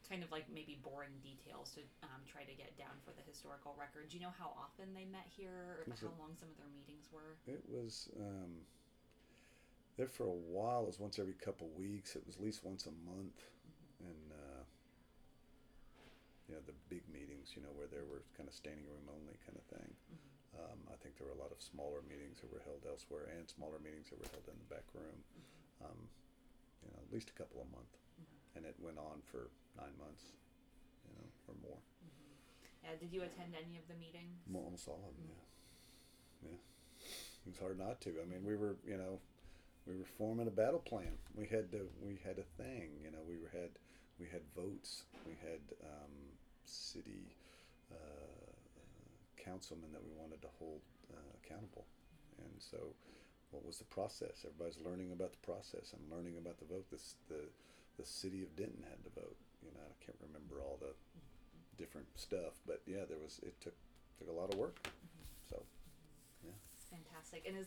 kind of like maybe boring details to try to get down for the historical record. Do you know how often they met here, or how long some of their meetings were? It was there for a while. It was once every couple weeks. It was at least once a month, and the big meetings, where there were kind of standing room only kind of thing. I think there were a lot of smaller meetings that were held elsewhere, and smaller meetings that were held in the back room. At least a couple a month, and it went on for 9 months, or more. Yeah. Did you attend any of the meetings? Almost all of them. Yeah. It was hard not to. I mean, we were forming a battle plan. We had a thing. We had votes. We had city councilmen that we wanted to hold accountable, and so what was the process? Everybody's learning about the process and learning about the vote. The city of Denton had to vote. I can't remember all the different stuff, but yeah, it took a lot of work. So, yeah. Fantastic. And is